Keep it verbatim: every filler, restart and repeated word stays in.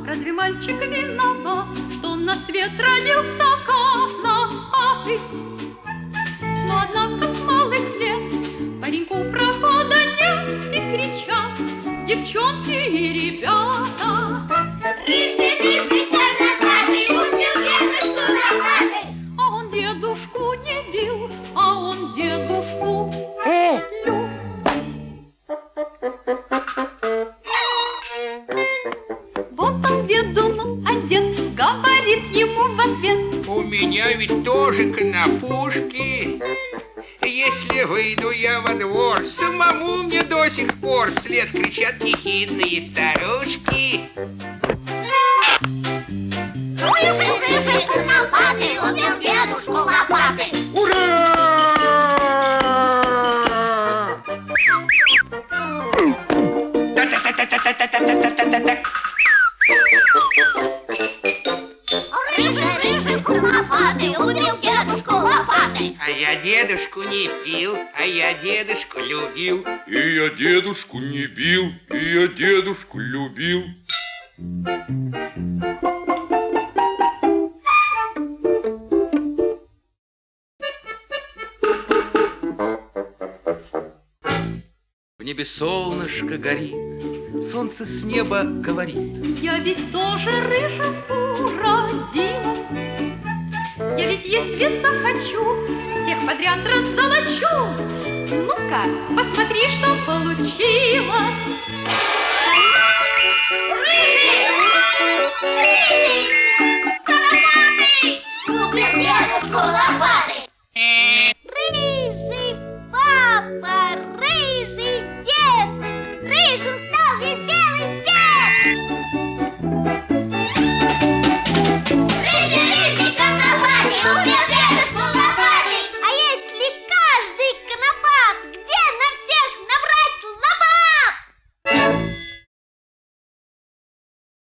Разве мальчик виноват, что на свет родился канатый? Но однако с малых лет пареньку прохода нет, и кричат девчонки и ребята. Рыжий, рыжий, карнататый, умер дедушку лохматый. А он дедушку не бил, а он дедушку любил. Вот он деду, а дед говорит ему в ответ: у меня ведь тоже конопушки. Если выйду я во двор, самому мне до сих пор вслед кричат ехидные старушки. Рыжий, рыжий, конопатый, убил дедушку лопатой. Ура! Та-та-та-та-та-та-та-та-та-та-та. Рыжий, рыжий, конопатый, убил дедушку лопатой. А я дедушку не бил, а я дедушку любил. И я дедушку не бил, и я дедушку любил. В небе солнышко горит, солнце с неба говорит: я ведь тоже рыжим уродилась. Я ведь если захочу, всех подряд раздолочу. Ну-ка, посмотри, что получилось. Рыжий! Рыжий! Конопатый! Убил дедушку лопатой.